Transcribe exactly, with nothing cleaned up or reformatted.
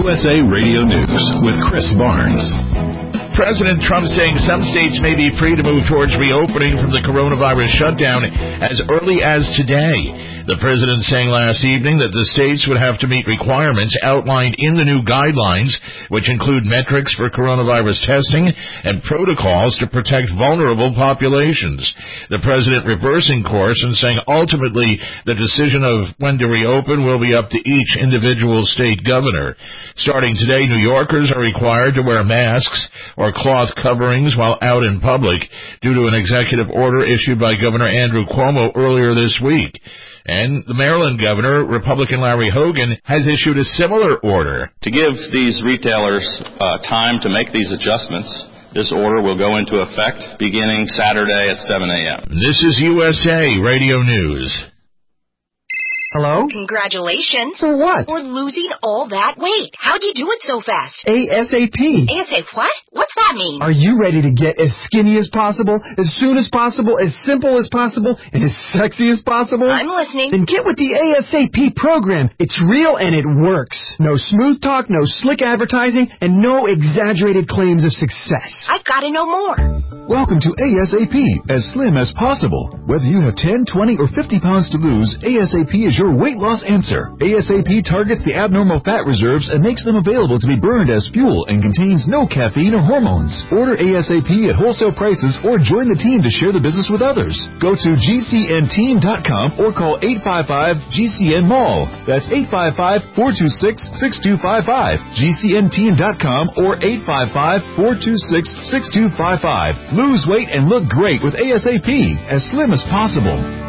U S A Radio News with Chris Barnes. President Trump saying some states may be free to move towards reopening from the coronavirus shutdown as early as today. The president saying last evening that the states would have to meet requirements outlined in the new guidelines, which include metrics for coronavirus testing and protocols to protect vulnerable populations. The president reversing course and saying ultimately the decision of when to reopen will be up to each individual state governor. Starting today, New Yorkers are required to wear masks or cloth coverings while out in public due to an executive order issued by Governor Andrew Cuomo earlier this week. And the Maryland governor, Republican Larry Hogan, has issued a similar order. To give these retailers uh, time to make these adjustments, this order will go into effect beginning Saturday at seven a.m. This is U S A Radio News. Hello? Congratulations. For what? For losing all that weight. How'd you do it so fast? ASAP. ASAP what? What's that mean? Are you ready to get as skinny as possible, as soon as possible, as simple as possible, and as sexy as possible? I'm listening. Then get with the ASAP program. It's real and it works. No smooth talk, no slick advertising, and no exaggerated claims of success. I've got to know more. Welcome to ASAP, as slim as possible. Whether you have ten, twenty, or fifty pounds to lose, ASAP is your weight loss answer. ASAP targets the abnormal fat reserves and makes them available to be burned as fuel and contains no caffeine or hormones. Order ASAP at wholesale prices or join the team to share the business with others. Go to G C N team dot com or call eight five five G C N mall. That's eight five five, four two six, six two five five. G C N team dot com or eight five five, four two six, six two five five. Lose weight and look great with ASAP, as slim as possible.